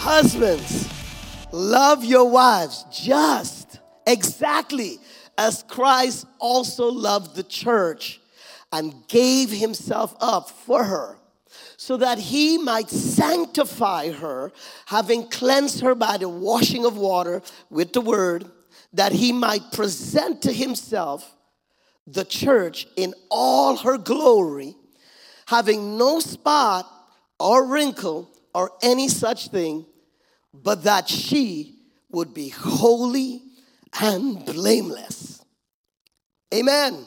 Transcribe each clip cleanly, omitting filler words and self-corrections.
Husbands, love your wives just exactly as Christ also loved the church and gave himself up for her, so that he might sanctify her, having cleansed her by the washing of water with the word, that he might present to himself the church in all her glory, having no spot or wrinkle or any such thing, but that she would be holy and blameless. Amen.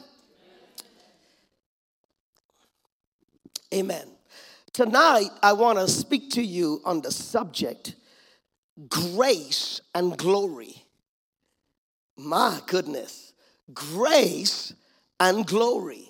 Amen. Tonight, I want to speak to you on the subject, grace and glory. My goodness, grace and glory.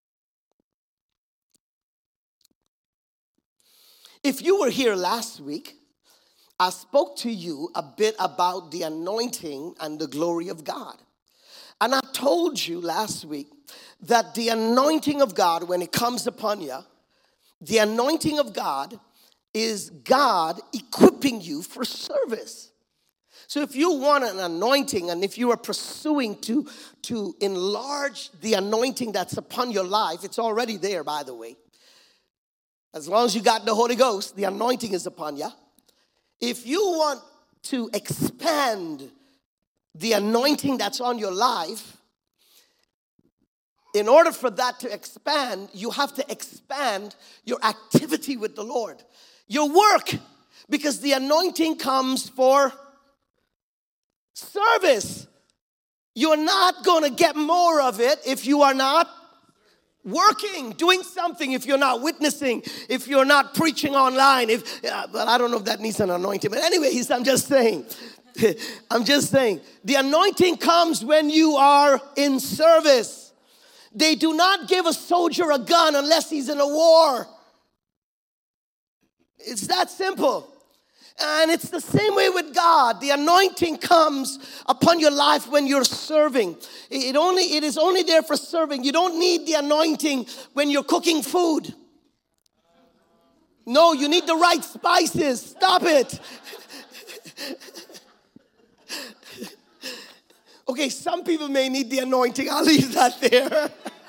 If you were here last week, I spoke to you a bit about the anointing and the glory of God. And I told you last week that the anointing of God, when it comes upon you, the anointing of God is God equipping you for service. So if you want an anointing and if you are pursuing to enlarge the anointing that's upon your life, it's already there, by the way. As long as you got the Holy Ghost, the anointing is upon you. If you want to expand the anointing that's on your life, in order for that to expand, you have to expand your activity with the Lord. Your work, because the anointing comes for service. You're not going to get more of it if you are not working, doing something, if you're not witnessing, if you're not preaching online. But I don't know if that needs an anointing. But anyways, I'm just saying. The anointing comes when you are in service. They do not give a soldier a gun unless he's in a war. It's that simple. And it's the same way with God. The anointing comes upon your life when you're serving. It is only there for serving. You don't need the anointing when you're cooking food. No, you need the right spices. Stop it. Okay, some people may need the anointing. I'll leave that there.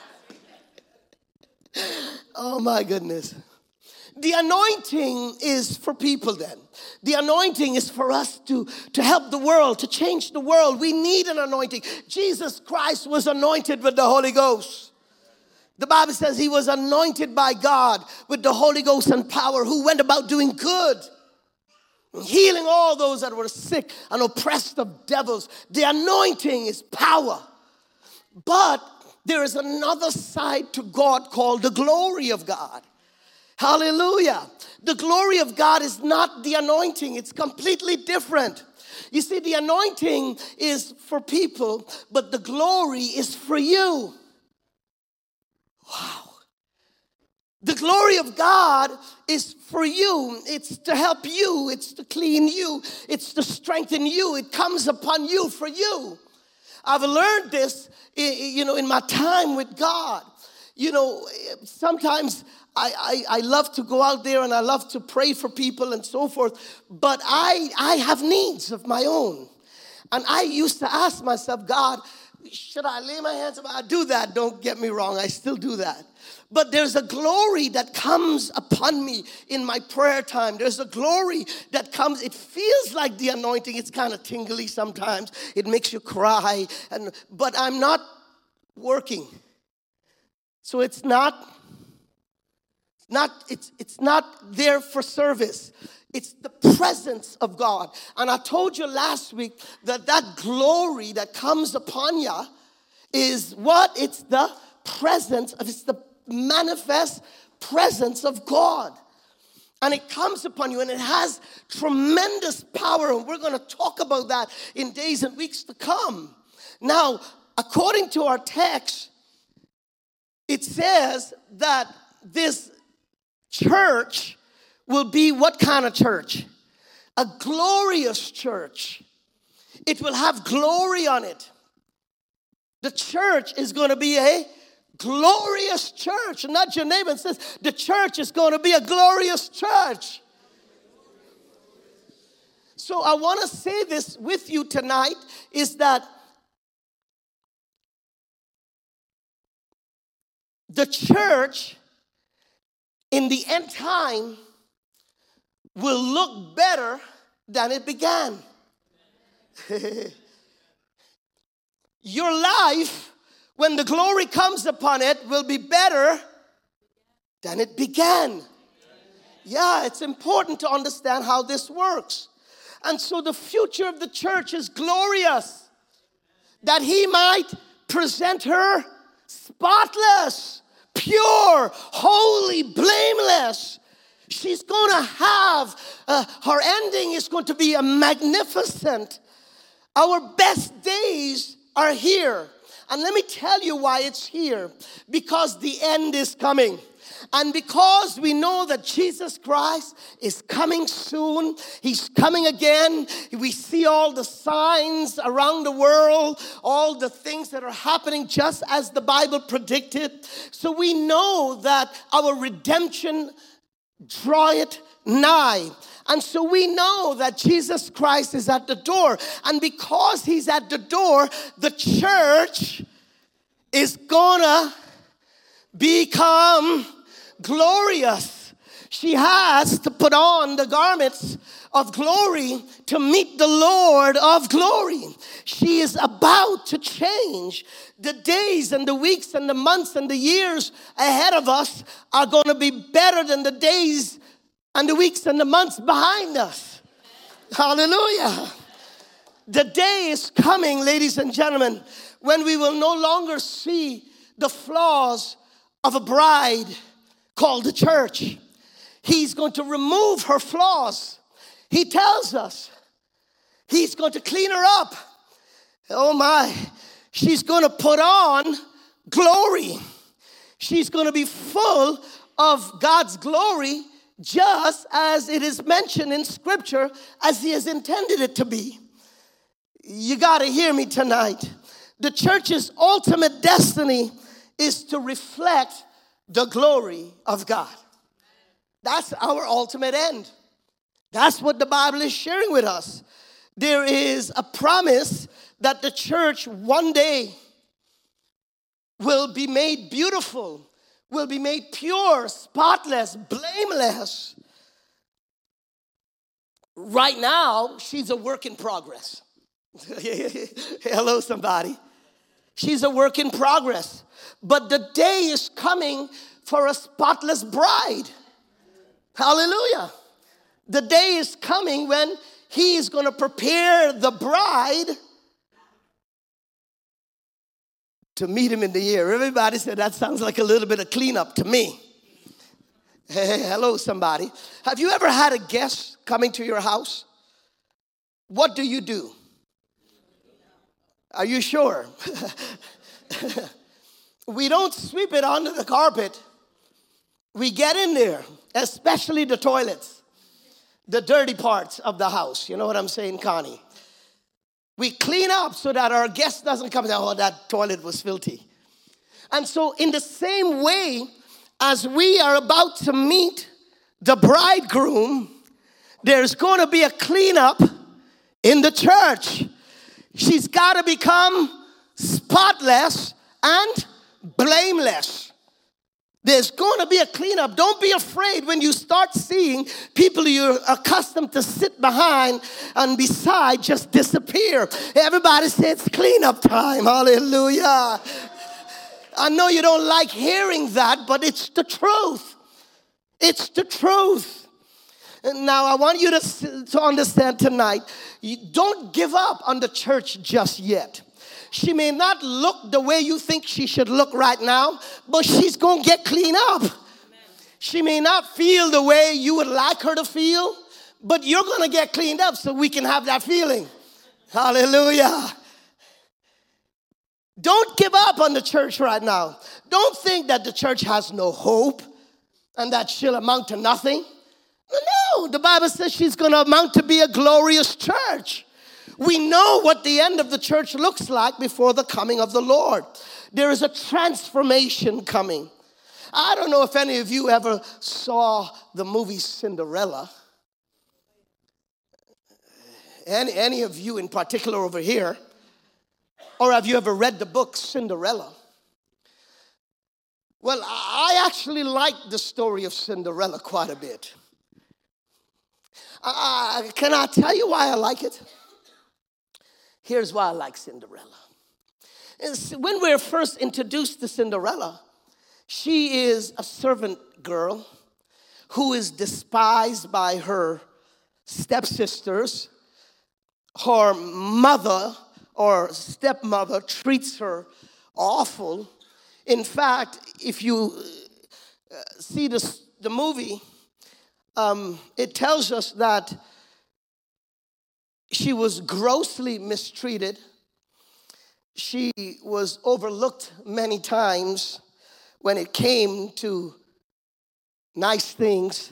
Oh my goodness. The anointing is for people then. The anointing is for us to help the world, to change the world. We need an anointing. Jesus Christ was anointed with the Holy Ghost. The Bible says he was anointed by God with the Holy Ghost and power, who went about doing good, healing all those that were sick and oppressed of devils. The anointing is power. But there is another side to God called the glory of God. Hallelujah. The glory of God is not the anointing. It's completely different. You see, the anointing is for people, but the glory is for you. Wow. The glory of God is for you. It's to help you. It's to clean you. It's to strengthen you. It comes upon you for you. I've learned this, in my time with God. Sometimes I love to go out there and I love to pray for people and so forth. But I have needs of my own. And I used to ask myself, God, should I lay my hands on? I do that. Don't get me wrong. I still do that. But there's a glory that comes upon me in my prayer time. There's a glory that comes. It feels like the anointing. It's kind of tingly sometimes. It makes you cry. But I'm not working. So it's not there for service. It's the presence of God. And I told you last week that glory that comes upon you is what? It's the presence of, it's the manifest presence of God. And it comes upon you and it has tremendous power. And we're going to talk about that in days and weeks to come. Now, according to our text, it says that this church will be what kind of church? A glorious church. It will have glory on it. The church is going to be a glorious church. Not your neighbor. It says the church is going to be a glorious church. So I want to say this with you tonight is that the church in the end time will look better than it began. Your life, when the glory comes upon it, will be better than it began. Yeah, it's important to understand how this works. And so the future of the church is glorious, that he might present her spotless, pure, holy, blameless. She's going to have, her ending is going to be a magnificent. Our best days are here. And let me tell you why it's here. Because the end is coming. And because we know that Jesus Christ is coming soon, he's coming again. We see all the signs around the world, all the things that are happening just as the Bible predicted. So we know that our redemption draweth nigh. And so we know that Jesus Christ is at the door. And because he's at the door, the church is gonna become glorious. She has to put on the garments of glory to meet the Lord of glory. She is about to change. The days and the weeks and the months and the years ahead of us are going to be better than the days and the weeks and the months behind us. Hallelujah. The day is coming, ladies and gentlemen, when we will no longer see the flaws of a bride called the church. He's going to remove her flaws. He tells us he's going to clean her up. Oh my, she's going to put on glory. She's going to be full of God's glory, just as it is mentioned in Scripture, as he has intended it to be. You got to hear me tonight. The church's ultimate destiny is to reflect the glory of God. That's our ultimate end. That's what the Bible is sharing with us. There is a promise that the church one day will be made beautiful, will be made pure, spotless, blameless. Right now, she's a work in progress. Hello, somebody. She's a work in progress. But the day is coming for a spotless bride. Hallelujah. The day is coming when he is going to prepare the bride to meet him in the air. Everybody said that sounds like a little bit of cleanup to me. Hey, hello, somebody. Have you ever had a guest coming to your house? What do? Are you sure? We don't sweep it under the carpet. We get in there, especially the toilets, the dirty parts of the house. You know what I'm saying, Connie? We clean up so that our guest doesn't come and say, oh, that toilet was filthy. And so in the same way, as we are about to meet the bridegroom, there's going to be a cleanup in the church. She's got to become spotless and blameless. There's going to be a cleanup. Don't be afraid when you start seeing people you're accustomed to sit behind and beside just disappear. Everybody says cleanup time. Hallelujah. I know you don't like hearing that, but it's the truth. It's the truth. And now I want you to understand tonight, you don't give up on the church just yet. She may not look the way you think she should look right now, but she's going to get cleaned up. Amen. She may not feel the way you would like her to feel, but you're going to get cleaned up so we can have that feeling. Hallelujah. Don't give up on the church right now. Don't think that the church has no hope and that she'll amount to nothing. No, the Bible says she's going to amount to be a glorious church. We know what the end of the church looks like before the coming of the Lord. There is a transformation coming. I don't know if any of you ever saw the movie Cinderella. Any of you in particular over here, or have you ever read the book Cinderella? Well, I actually like the story of Cinderella quite a bit. Can I tell you why I like it? Here's why I like Cinderella. When we're first introduced to Cinderella, she is a servant girl who is despised by her stepsisters. Her mother or stepmother treats her awful. In fact, if you see the movie, it tells us that she was grossly mistreated. She was overlooked many times when it came to nice things.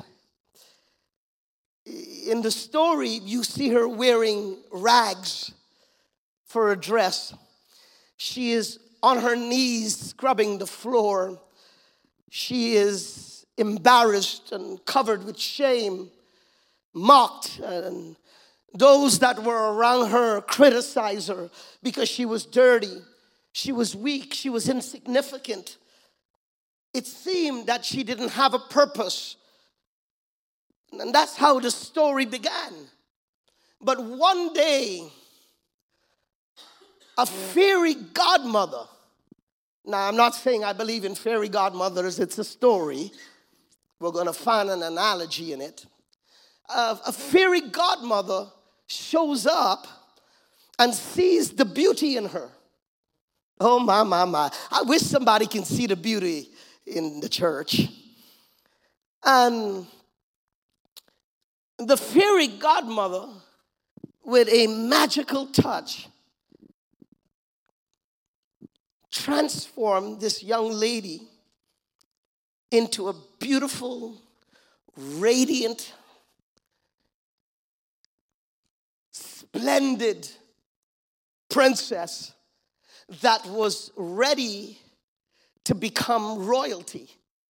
In the story, you see her wearing rags for a dress. She is on her knees scrubbing the floor. She is embarrassed and covered with shame, mocked, and those that were around her criticized her because she was dirty, she was weak, she was insignificant. It seemed that she didn't have a purpose. And that's how the story began. But one day, a fairy godmother, now I'm not saying I believe in fairy godmothers, it's a story. We're going to find an analogy in it. A fairy godmother shows up and sees the beauty in her. Oh, my. I wish somebody can see the beauty in the church. And the fairy godmother, with a magical touch, transformed this young lady into a beautiful, radiant, splendid princess that was ready to become royalty.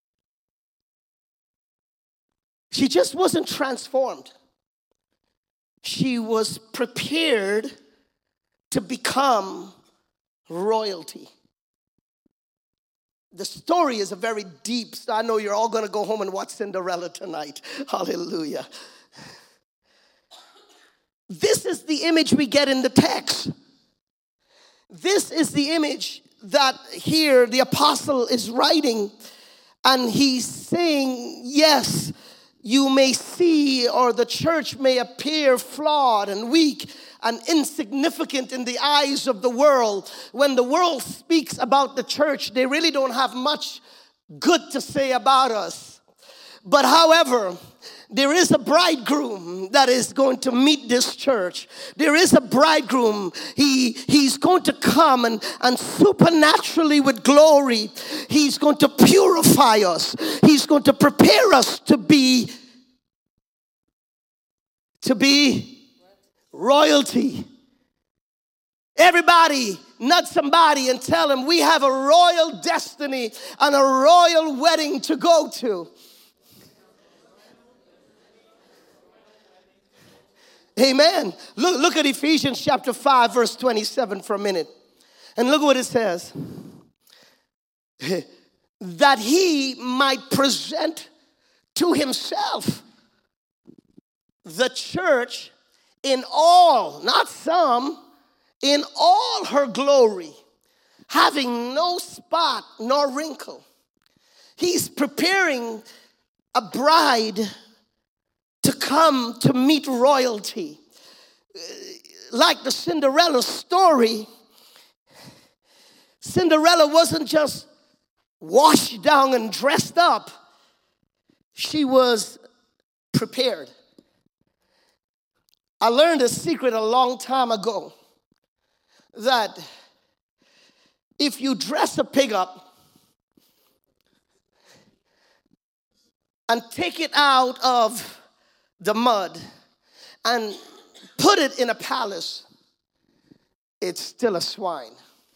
She just wasn't transformed. She was prepared to become royalty. The story is a very deep, I know you're all going to go home and watch Cinderella tonight. Hallelujah. This is the image we get in the text. This is the image that here the apostle is writing, and he's saying, yes, you may see, or the church may appear flawed and weak and insignificant in the eyes of the world. When the world speaks about the church, they really don't have much good to say about us. But however, there is a bridegroom that is going to meet this church. There is a bridegroom. He's going to come and supernaturally with glory, he's going to purify us. He's going to prepare us to be royalty. Everybody, nudge somebody and tell them we have a royal destiny and a royal wedding to go to. Amen. Look at Ephesians chapter 5, verse 27 for a minute. And look what it says. That he might present to himself the church in all, not some, in all her glory, having no spot nor wrinkle. He's preparing a bride to come to meet royalty. Like the Cinderella story, Cinderella wasn't just washed down and dressed up. She was prepared. I learned a secret a long time ago that if you dress a pig up and take it out of the mud and put it in a palace, it's still a swine.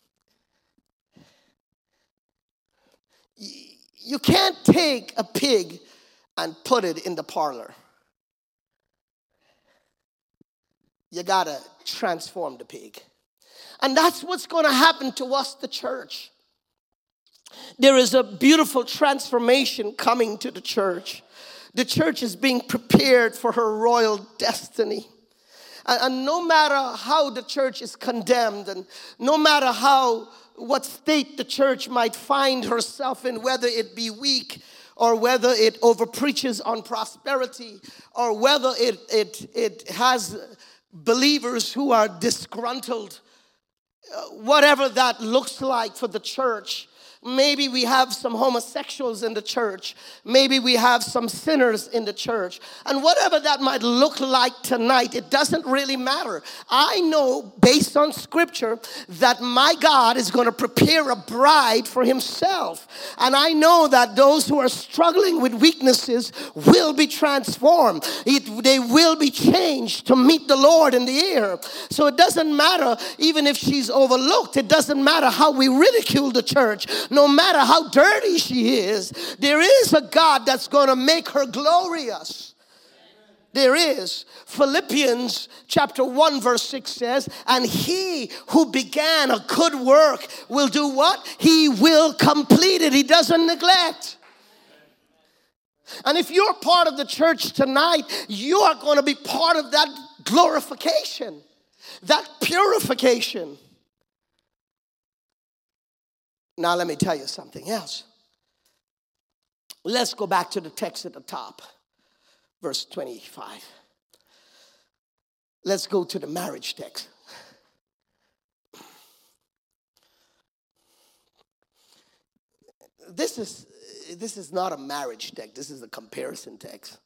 You can't take a pig and put it in the parlor. you got to transform the pig. And that's what's going to happen to us, the church. There is a beautiful transformation coming to the church. The church is being prepared for her royal destiny. And no matter how the church is condemned, and no matter what state the church might find herself in, whether it be weak, or whether it overpreaches on prosperity, or whether it has believers who are disgruntled, whatever that looks like for the church. Maybe we have some homosexuals in the church. Maybe we have some sinners in the church. And whatever that might look like tonight, it doesn't really matter. I know, based on scripture, that my God is going to prepare a bride for himself. And I know that those who are struggling with weaknesses will be transformed. They will be changed to meet the Lord in the air. So it doesn't matter even if she's overlooked. It doesn't matter how we ridicule the church. No matter how dirty she is, there is a God that's going to make her glorious. There is. Philippians chapter 1 verse 6 says, and he who began a good work will do what? He will complete it. He doesn't neglect. And if you're part of the church tonight, you are going to be part of that glorification, that purification. Now let me tell you something else. Let's go back to the text at the top, verse 25. Let's go to the marriage text. This is not a marriage text. This is a comparison text.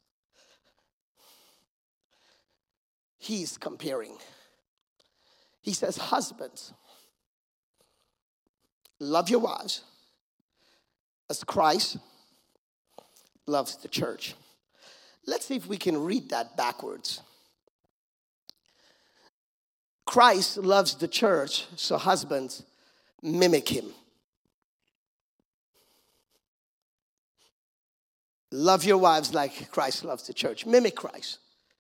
He's comparing. He says, husbands, love your wives as Christ loves the church. Let's see if we can read that backwards. Christ loves the church, so husbands mimic him. Love your wives like Christ loves the church. Mimic Christ.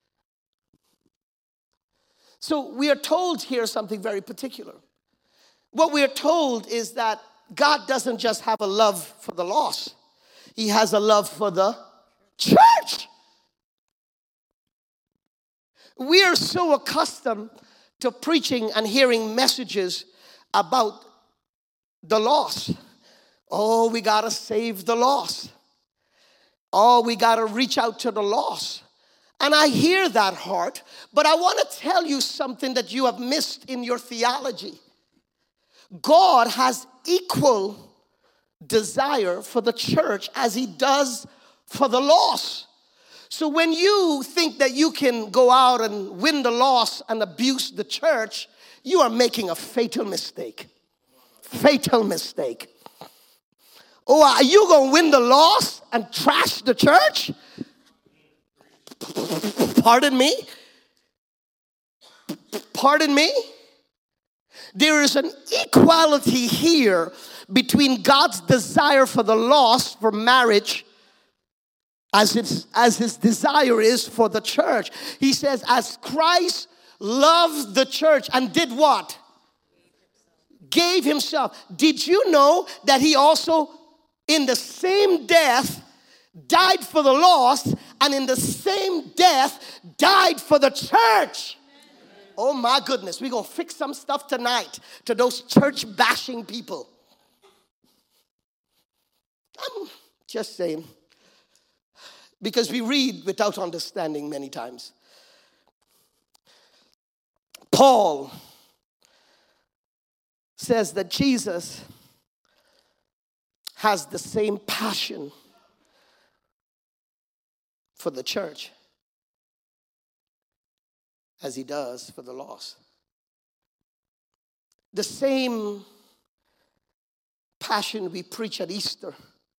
So we are told here something very particular. What we are told is that God doesn't just have a love for the lost. He has a love for the church. We are so accustomed to preaching and hearing messages about the lost. Oh, we got to save the lost. Oh, we got to reach out to the lost. And I hear that heart, but I want to tell you something that you have missed in your theology. God has equal desire for the church as he does for the lost. So when you think that you can go out and win the lost and abuse the church, you are making a fatal mistake. Fatal mistake. Oh, are you going to win the lost and trash the church? Pardon me? Pardon me? There is an equality here between God's desire for the lost, for marriage, as his desire is for the church. He says, as Christ loved the church and did what? Gave himself. Did you know that he also, in the same death, died for the lost, and in the same death, died for the church? Oh my goodness, we're going to fix some stuff tonight to those church bashing people. I'm just saying. Because we read without understanding many times. Paul says that Jesus has the same passion for the church as he does for the lost. The same passion we preach at Easter.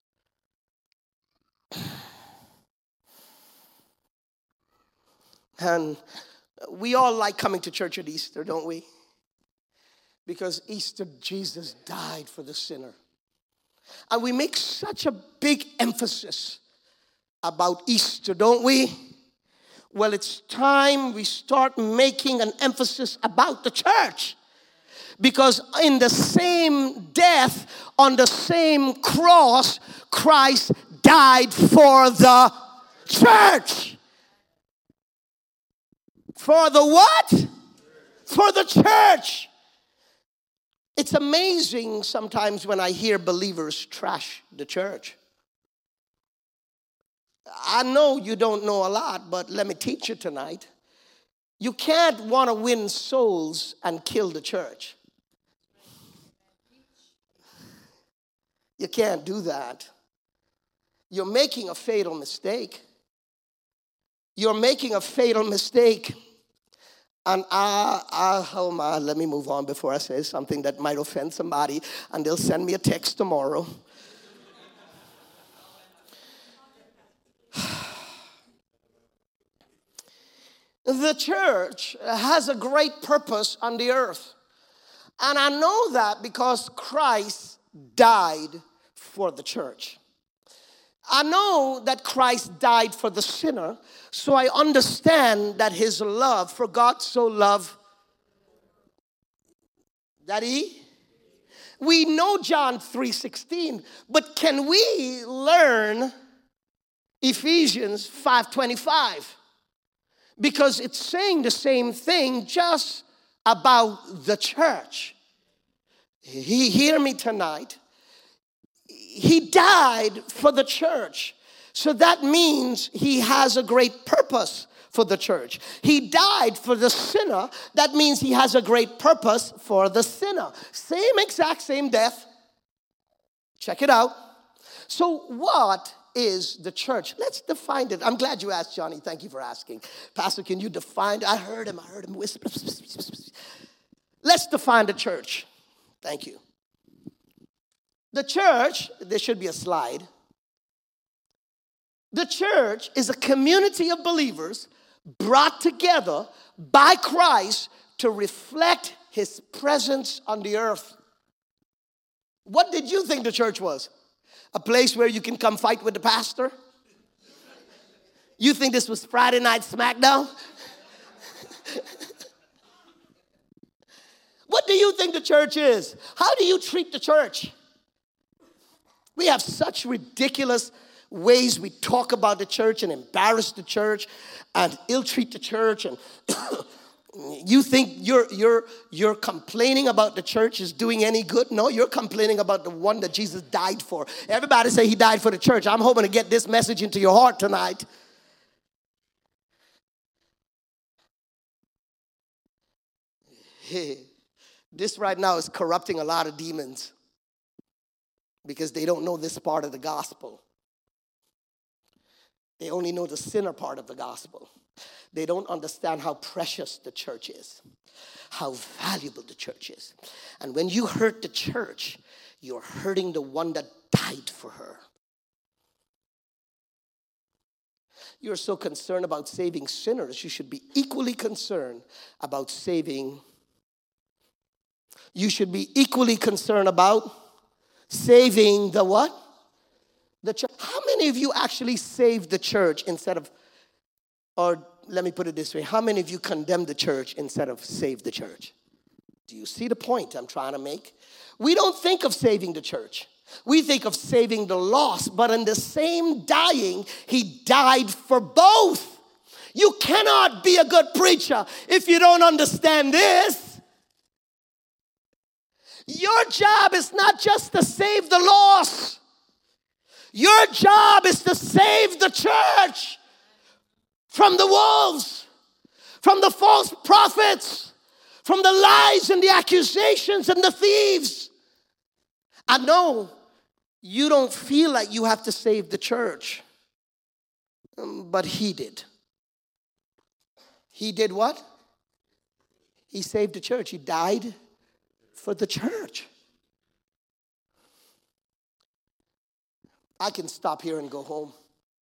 And we all like coming to church at Easter, don't we? Because Easter, Jesus died for the sinner. And we make such a big emphasis about Easter, don't we? Well, it's time we start making an emphasis about the church. Because in the same death, on the same cross, Christ died for the church. For the what? For the church. It's amazing sometimes when I hear believers trash the church. I know you don't know a lot, but let me teach you tonight. You can't want to win souls and kill the church. You can't do that. You're making a fatal mistake. You're making a fatal mistake. And let me move on before I say something that might offend somebody, and they'll send me a text tomorrow. The church has a great purpose on the earth. And I know that because Christ died for the church. I know that Christ died for the sinner, so I understand that his love, for God so loved that we know John 3:16, but can we learn Ephesians 5:25? Because it's saying the same thing just about the church. Hear me tonight. He died for the church. So that means he has a great purpose for the church. He died for the sinner. That means he has a great purpose for the sinner. Same death. Check it out. So what is the church? Let's define it. I'm glad you asked, Johnny. Thank you for asking. Pastor, can you define it? I heard him whisper. Let's define the church. Thank you. The church, there should be a slide. The church is a community of believers brought together by Christ to reflect his presence on the earth. What did you think the church was? A place where you can come fight with the pastor? You think this was Friday Night SmackDown? What do you think the church is? How do you treat the church? We have such ridiculous ways we talk about the church and embarrass the church and ill-treat the church, and you think you're complaining about the church is doing any good? No, you're complaining about the one that Jesus died for. Everybody say he died for the church. I'm hoping to get this message into your heart tonight. This right now is corrupting a lot of demons because they don't know this part of the gospel. They only know the sinner part of the gospel. They don't understand how precious the church is, how valuable the church is. And when you hurt the church, you're hurting the one that died for her. You're so concerned about saving sinners, you should be equally concerned about saving. You should be equally concerned about saving the what? The church. How many of you actually saved the church instead of, or let me put it this way, how many of you condemn the church instead of save the church? Do you see the point I'm trying to make? We don't think of saving the church. We think of saving the lost, but in the same dying, he died for both. You cannot be a good preacher if you don't understand this. Your job is not just to save the lost. Your job is to save the church from the wolves, from the false prophets, from the lies and the accusations and the thieves. I know you don't feel like you have to save the church, but he did. He did what? He saved the church. He died for the church. I can stop here and go home,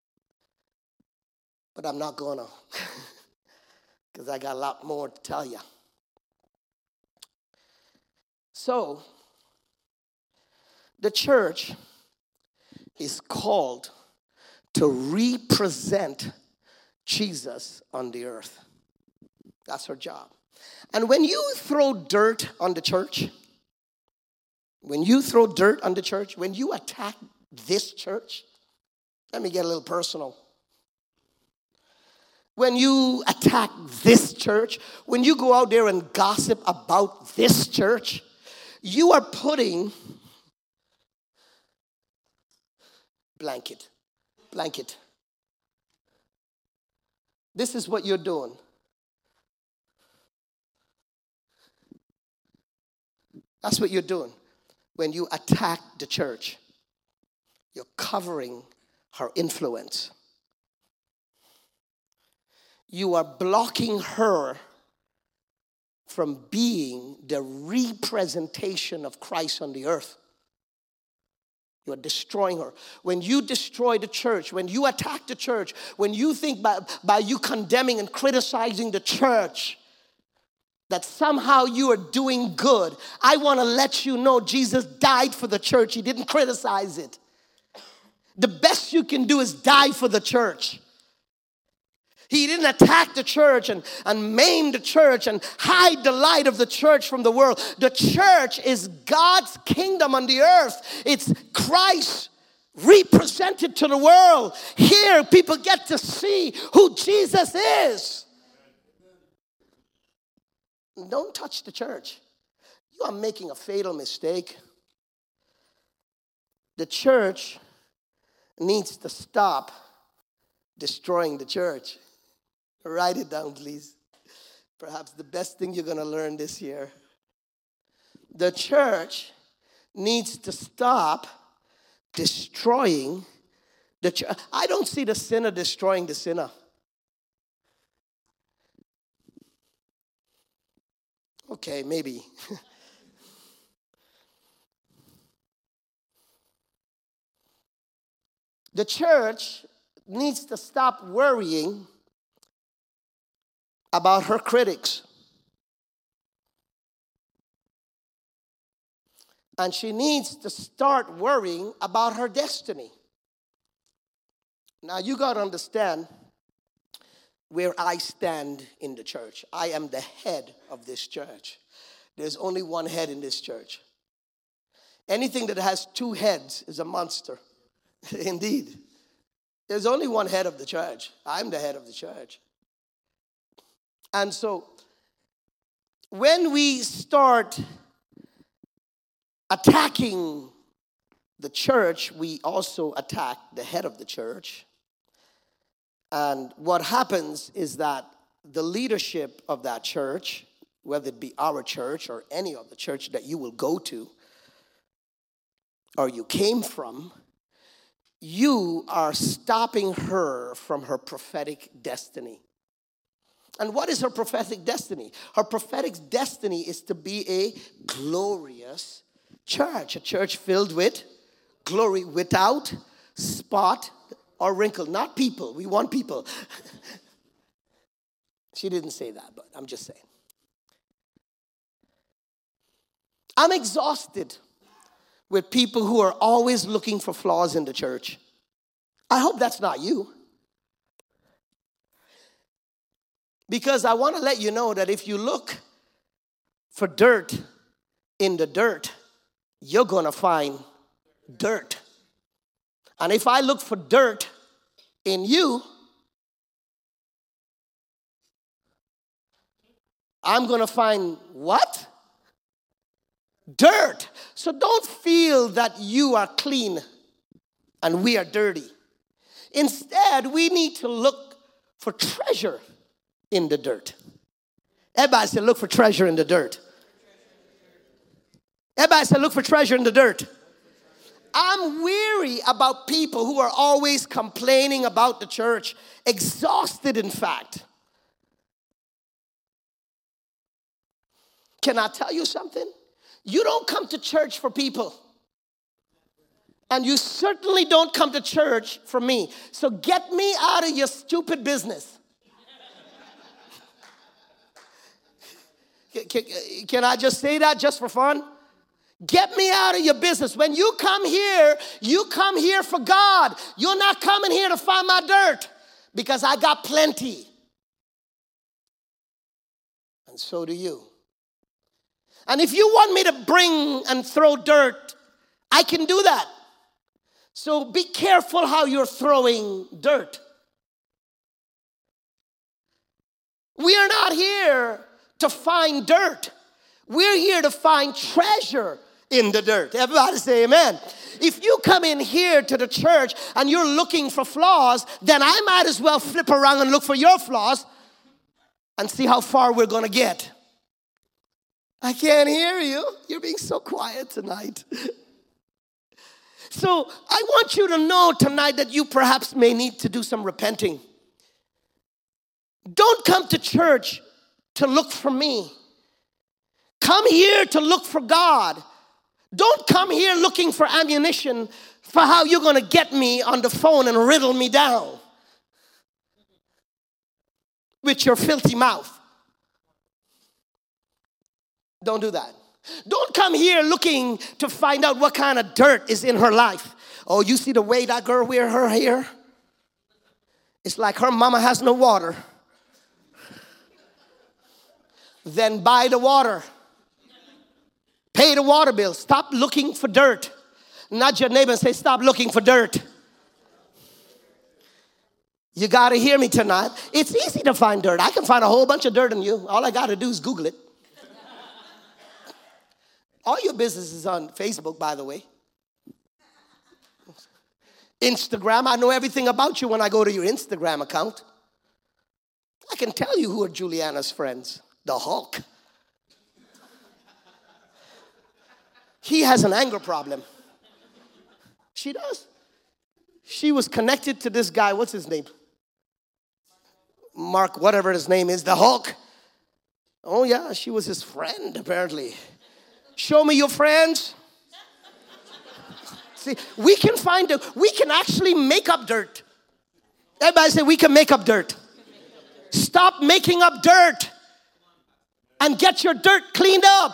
but I'm not gonna, because I got a lot more to tell you. So, the church is called to represent Jesus on the earth. That's her job. And when you throw dirt on the church, when you attack this church, let me get a little personal. When you attack this church, when you go out there and gossip about this church, you are putting blanket. This is what you're doing. That's what you're doing. When you attack the church, you're covering her influence. You are blocking her from being the representation of Christ on the earth. You are destroying her. When you destroy the church, when you attack the church, when you think by you condemning and criticizing the church, that somehow you are doing good, I want to let you know Jesus died for the church. He didn't criticize it. The best you can do is die for the church. He didn't attack the church and maim the church and hide the light of the church from the world. The church is God's kingdom on the earth. It's Christ represented to the world. Here, people get to see who Jesus is. Don't touch the church. You are making a fatal mistake. The church needs to stop destroying the church. Write it down, please. Perhaps the best thing you're going to learn this year. The church needs to stop destroying the church. I don't see the sinner destroying the sinner. Okay, maybe. The church needs to stop worrying about her critics. And she needs to start worrying about her destiny. Now, you got to understand where I stand in the church. I am the head of this church. There's only one head in this church. Anything that has two heads is a monster. Indeed. There's only one head of the church. I'm the head of the church. And so, when we start attacking the church, we also attack the head of the church. And what happens is that the leadership of that church, whether it be our church or any other church that you will go to or you came from, you are stopping her from her prophetic destiny. And what is her prophetic destiny? Her prophetic destiny is to be a glorious church, a church filled with glory, without spot or wrinkle. Not people. We want people. She didn't say that, but I'm just saying. I'm exhausted with people who are always looking for flaws in the church. I hope that's not you. Because I want to let you know that if you look for dirt in the dirt, you're going to find dirt. And if I look for dirt in you, I'm going to find what? Dirt. So don't feel that you are clean and we are dirty. Instead, we need to look for treasure in the dirt. Everybody said, look for treasure in the dirt. Everybody said, look for treasure in the dirt. I'm weary about people who are always complaining about the church. Exhausted, in fact. Can I tell you something? You don't come to church for people. And you certainly don't come to church for me. So get me out of your stupid business. Can I just say that just for fun? Get me out of your business. When you come here for God. You're not coming here to find my dirt. because I got plenty. And so do you. And if you want me to bring and throw dirt, I can do that. So be careful how you're throwing dirt. We are not here to find dirt. We're here to find treasure in the dirt. Everybody say amen. If you come in here to the church and you're looking for flaws, then I might as well flip around and look for your flaws and see how far we're going to get. I can't hear you. You're being so quiet tonight. So I want you to know tonight that you perhaps may need to do some repenting. Don't come to church to look for me. Come here to look for God. Don't come here looking for ammunition for how you're going to get me on the phone and riddle me down with your filthy mouth. Don't do that. Don't come here looking to find out what kind of dirt is in her life. Oh, you see the way that girl wear her hair? It's like her mama has no water. Then buy the water. Pay the water bill. Stop looking for dirt. Nudge your neighbor and say, stop looking for dirt. You got to hear me tonight. It's easy to find dirt. I can find a whole bunch of dirt in you. All I got to do is Google it. All your business is on Facebook, by the way. Instagram, I know everything about you when I go to your Instagram account. I can tell you who are Juliana's friends. The Hulk. He has an anger problem. She does. She was connected to this guy, what's his name? Mark, whatever his name is, the Hulk. Oh yeah, she was his friend, apparently. Show me your friends. See, we can actually make up dirt. Everybody say, we can make up dirt. Stop making up dirt and get your dirt cleaned up.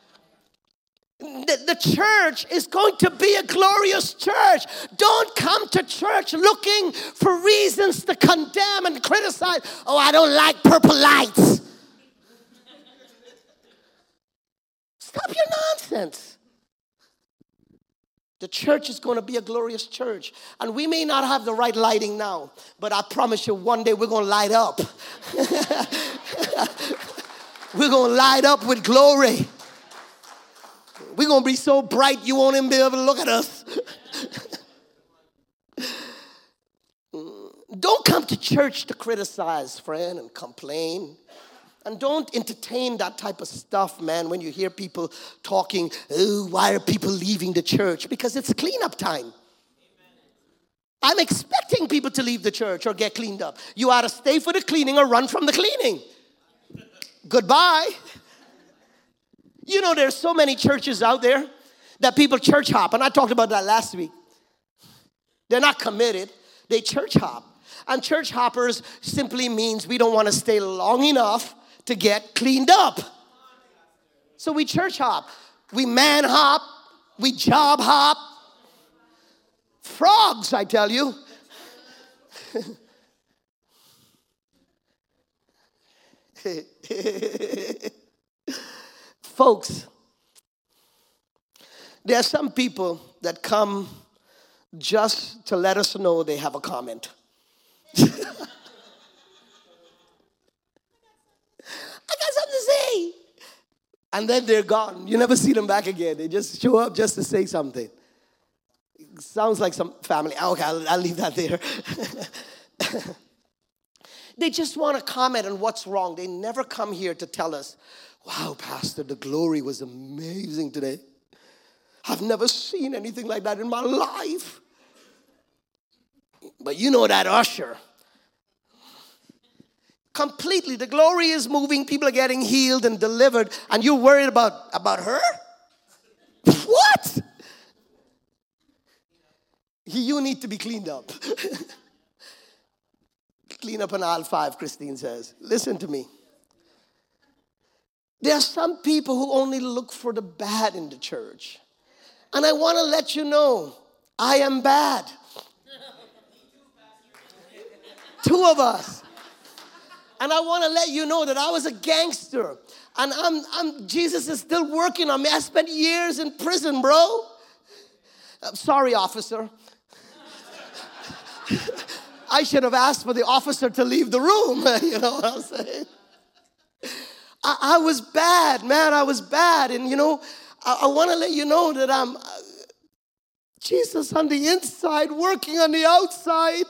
The church is going to be a glorious church. Don't come to church looking for reasons to condemn and criticize. Oh, I don't like purple lights. Stop your nonsense. The church is going to be a glorious church. And we may not have the right lighting now, but I promise you one day we're going to light up. We're going to light up with glory. We're going to be so bright you won't even be able to look at us. Don't come to church to criticize, friend, and complain. And don't entertain that type of stuff, man, when you hear people talking, oh, why are people leaving the church? Because it's cleanup time. Amen. I'm expecting people to leave the church or get cleaned up. You either stay for the cleaning or run from the cleaning. Goodbye. You know, there's so many churches out there that people church hop. And I talked about that last week. They're not committed. They church hop. And church hoppers simply means we don't want to stay long enough to get cleaned up. So we church hop. We man hop. We job hop. Frogs, I tell you. Folks, there are some people that come just to let us know they have a comment. I got something to say. And then they're gone. You never see them back again. They just show up just to say something. It sounds like some family. Okay, I'll leave that there. They just want to comment on what's wrong. They never come here to tell us, wow, Pastor, the glory was amazing today. I've never seen anything like that in my life. But you know that usher. Completely, the glory is moving. People are getting healed and delivered. And you're worried about her? What? You need to be cleaned up. Clean up on aisle 5, Christine says. Listen to me. There are some people who only look for the bad in the church. And I want to let you know, I am bad. Two of us. And I want to let you know that I was a gangster. And Jesus is still working on me. I spent years in prison, bro. Sorry, officer. I should have asked for the officer to leave the room. You know what I'm saying? I was bad, man. I was bad. And, you know, I want to let you know that I'm Jesus on the inside, working on the outside.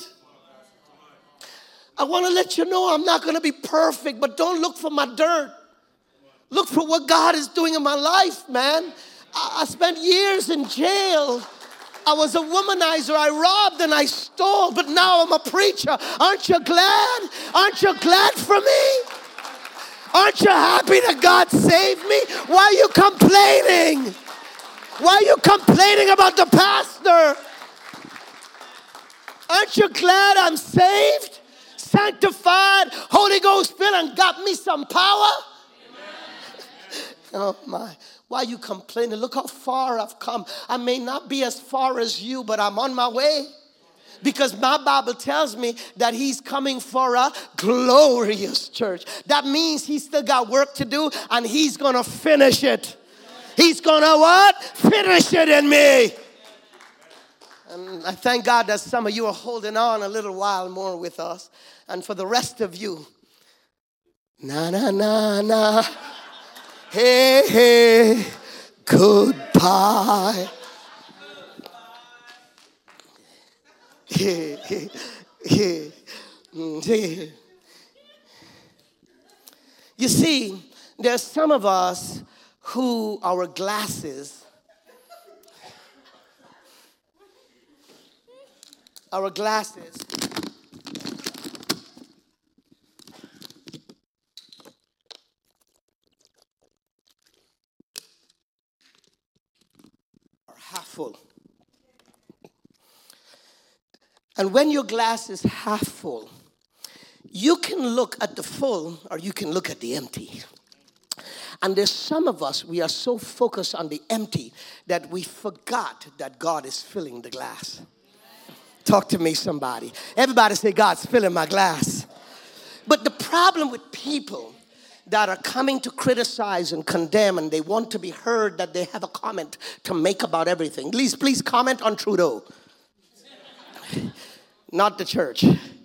I want to let you know I'm not going to be perfect, but don't look for my dirt. Look for what God is doing in my life, man. I spent years in jail. I was a womanizer. I robbed and I stole, but now I'm a preacher. Aren't you glad? Aren't you glad for me? Aren't you happy that God saved me? Why are you complaining? Why are you complaining about the pastor? Aren't you glad I'm saved, sanctified, Holy Ghost filled, and got me some power? Oh my. Why are you complaining? Look how far I've come. I may not be as far as you, but I'm on my way. Because my Bible tells me that he's coming for a glorious church. That means he's still got work to do, and he's going to finish it. He's going to what? Finish it in me. And I thank God that some of you are holding on a little while more with us. And for the rest of you, na, na, na, na. Hey, hey, goodbye. You see, there's some of us who our glasses are half full. And when your glass is half full, you can look at the full or you can look at the empty. And there's some of us, we are so focused on the empty that we forgot that God is filling the glass. Talk to me, somebody. Everybody say, God's filling my glass. But the problem with people that are coming to criticize and condemn, and they want to be heard that they have a comment to make about everything. Please comment on Trudeau. Not the church.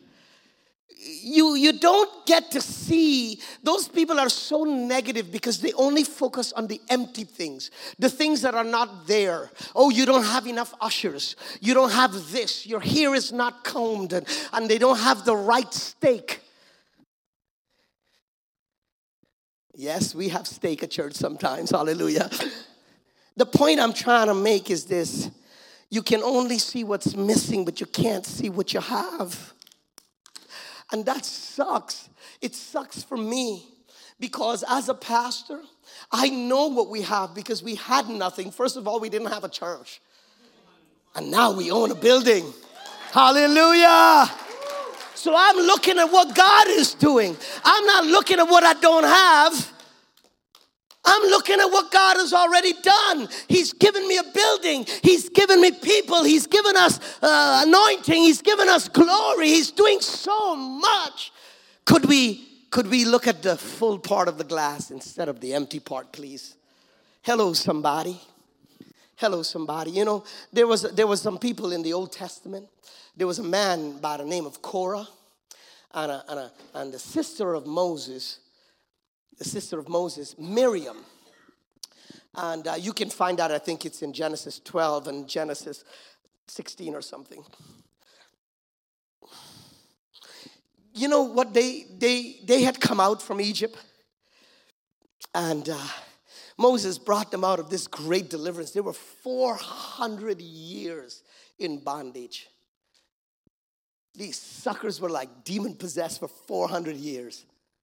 You don't get to see, those people are so negative because they only focus on the empty things, the things that are not there. Oh, you don't have enough ushers. You don't have this. Your hair is not combed, and they don't have the right steak. Yes, we have steak at church sometimes. Hallelujah. The point I'm trying to make is this. You can only see what's missing, but you can't see what you have. And that sucks. It sucks for me because as a pastor, I know what we have because we had nothing. First of all, we didn't have a church. And now we own a building. Hallelujah. So I'm looking at what God is doing. I'm not looking at what I don't have. I'm looking at what God has already done. He's given me a building. He's given me people. He's given us anointing. He's given us glory. He's doing so much. Could we look at the full part of the glass instead of the empty part, please? Hello, somebody. Hello, somebody. You know, there was some people in the Old Testament. There was a man by the name of Korah and the sister of Moses. The sister of Moses, Miriam. And you can find out, I think it's in Genesis 12 and Genesis 16 or something. You know what, they had come out from Egypt. And Moses brought them out of this great deliverance. They were 400 years in bondage. These suckers were like demon-possessed for 400 years.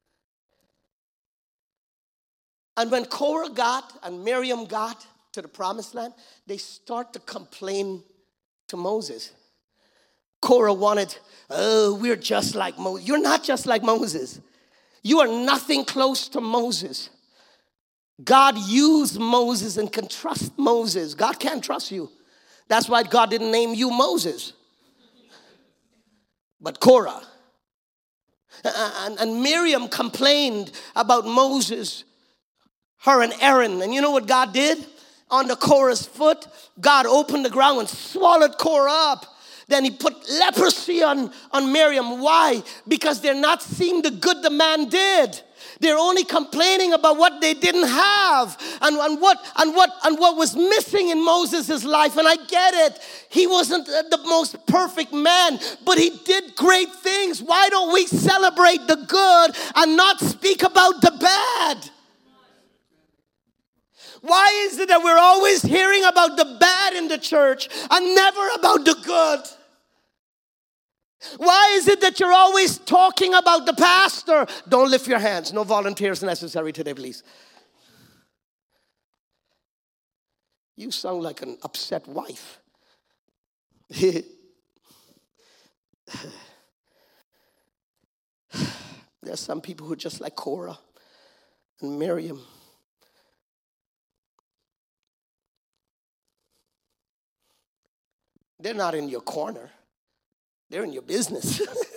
And when Korah got and Miriam got to the promised land, they start to complain to Moses. Korah wanted, oh, we're just like Moses. You're not just like Moses. You are nothing close to Moses. God used Moses and can trust Moses. God can't trust you. That's why God didn't name you Moses, but Korah. And Miriam complained about Moses, her and Aaron. And you know what God did? On the Korah's foot, God opened the ground and swallowed Korah up. Then he put leprosy on Miriam. Why? Because they're not seeing the good the man did. They're only complaining about what they didn't have and what was missing in Moses' life. And I get it. He wasn't the most perfect man, but he did great things. Why don't we celebrate the good and not speak about the bad? Why is it that we're always hearing about the bad in the church and never about the good? Why is it that you're always talking about the pastor? Don't lift your hands. No volunteers necessary today, please. You sound like an upset wife. There's some people who are just like Korah and Miriam. They're not in your corner. They're in your business.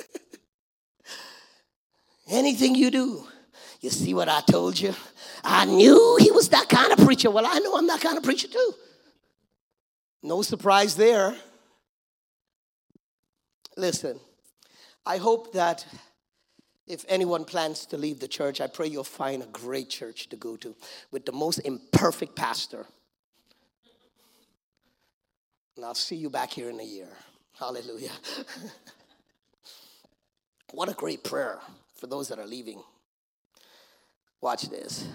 Anything you do, you see what I told you? I knew he was that kind of preacher. Well, I know I'm that kind of preacher too. No surprise there. Listen, I hope that if anyone plans to leave the church, I pray you'll find a great church to go to with the most imperfect pastor. And I'll see you back here in a year. Hallelujah. What a great prayer for those that are leaving. Watch this.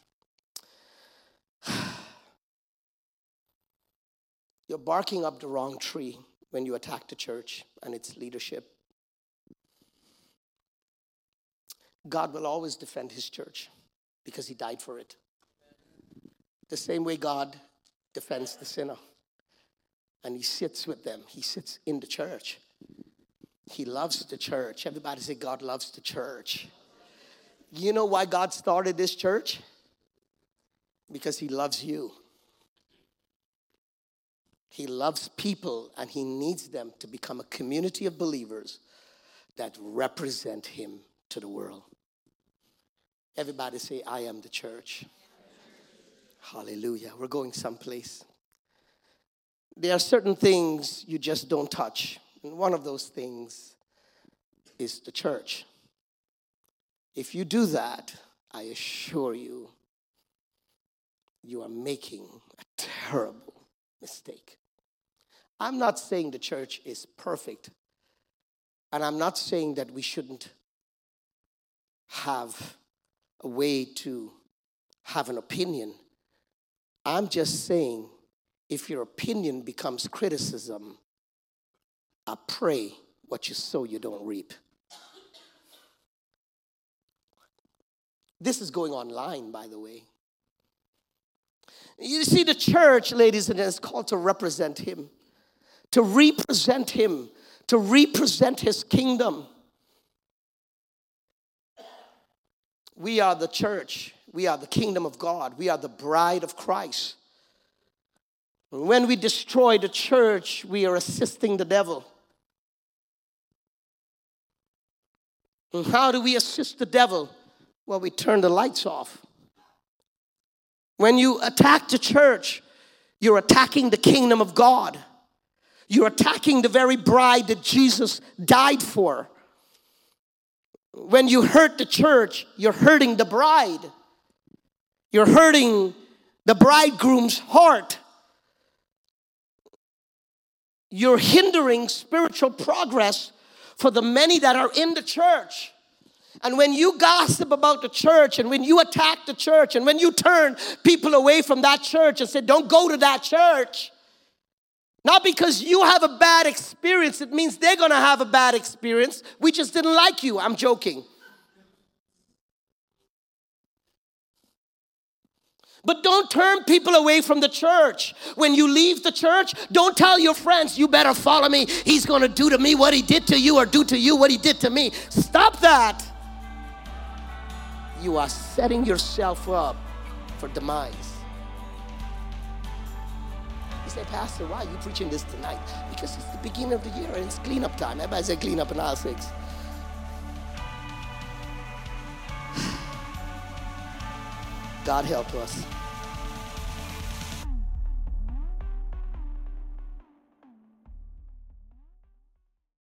You're barking up the wrong tree when you attack the church and its leadership. God will always defend his church because he died for it. The same way God defends the sinner. And he sits with them. He sits in the church. He loves the church. Everybody say, God loves the church. You know why God started this church? Because he loves you. He loves people, and he needs them to become a community of believers that represent him to the world. Everybody say, I am the church. Hallelujah. We're going someplace. There are certain things you just don't touch. And one of those things is the church. If you do that, I assure you, you are making a terrible mistake. I'm not saying the church is perfect. And I'm not saying that we shouldn't have a way to have an opinion. I'm just saying, if your opinion becomes criticism, I pray what you sow you don't reap. This is going online, by the way. You see, the church, ladies and gentlemen, is called to represent him, to represent him, to represent his kingdom. We are the church. We are the kingdom of God. We are the bride of Christ. When we destroy the church, we are assisting the devil. And how do we assist the devil? Well, we turn the lights off. When you attack the church, you're attacking the kingdom of God. You're attacking the very bride that Jesus died for. When you hurt the church, you're hurting the bride. You're hurting the bridegroom's heart. You're hindering spiritual progress for the many that are in the church. And when you gossip about the church, and when you attack the church, and when you turn people away from that church and say, don't go to that church, not because you have a bad experience, it means they're going to have a bad experience. We just didn't like you. I'm joking. But don't turn people away from the church. When you leave the church, don't tell your friends, you better follow me. He's going to do to me what he did to you, or do to you what he did to me. Stop that. You are setting yourself up for demise. You say, Pastor, why are you preaching this tonight? Because it's the beginning of the year and it's cleanup time. Everybody say cleanup in aisle 6. God help us.